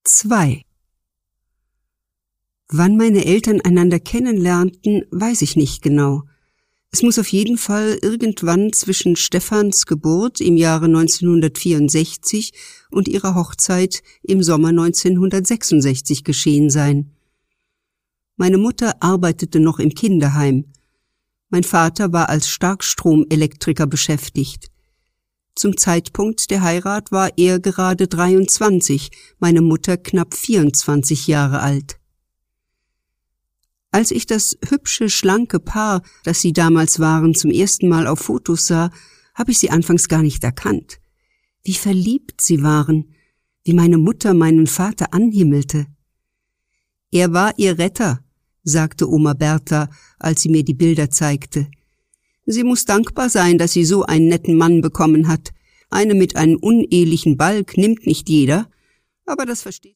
2. Wann meine Eltern einander kennenlernten, weiß ich nicht genau. Es muss auf jeden Fall irgendwann zwischen Stephans Geburt im Jahre 1964 und ihrer Hochzeit im Sommer 1966 geschehen sein. Meine Mutter arbeitete noch im Kinderheim. Mein Vater war als Starkstromelektriker beschäftigt. Zum Zeitpunkt der Heirat war er gerade 23, meine Mutter knapp 24 Jahre alt. Als ich das hübsche, schlanke Paar, das sie damals waren, zum ersten Mal auf Fotos sah, habe ich sie anfangs gar nicht erkannt. Wie verliebt sie waren, wie meine Mutter meinen Vater anhimmelte. Er war ihr Retter, sagte Oma Bertha, als sie mir die Bilder zeigte. Sie muss dankbar sein, dass sie so einen netten Mann bekommen hat. Eine mit einem unehelichen Balg nimmt nicht jeder, aber das versteht